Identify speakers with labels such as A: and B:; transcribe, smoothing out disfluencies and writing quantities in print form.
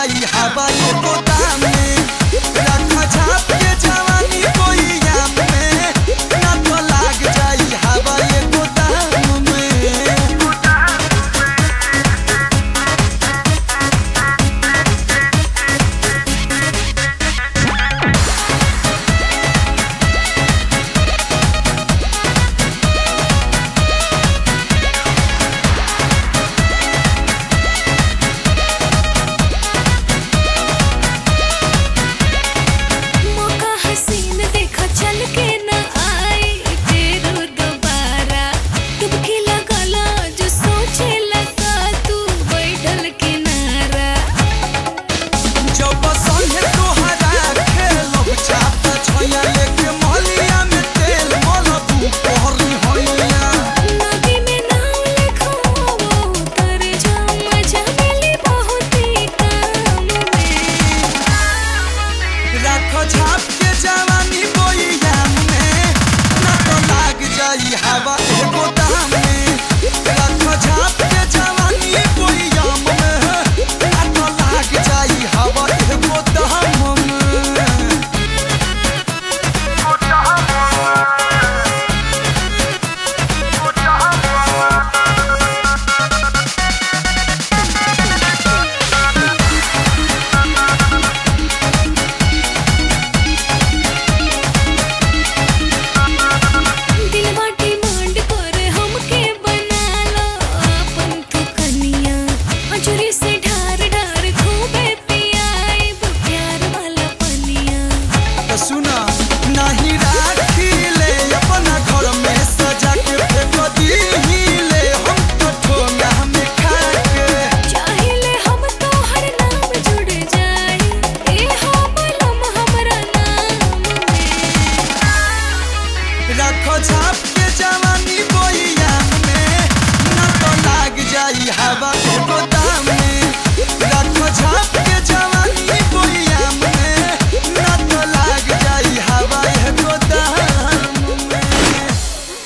A: जाई हवा ये गोदाम में। रखा झाप के जवानी कोई याम में, ना तो लाग जाई हवा ये गोदाम में। झाप के जवानी कोई याम में, ना तो लाग जाई हवा ये गोदाम में। रखो झाप के जवानी कोई याम में, ना तो लाग जाई हवा ये गोदाम में। सुना नहीं राखी ले अपना घर में सजा के फेंक दीले हम तो ठोंगा में खा के।
B: चाहिले हम तो हर नाम जुड़ जाए, ए हो बलम हमरा नाम में।
A: रखो झाप के जवानी कोई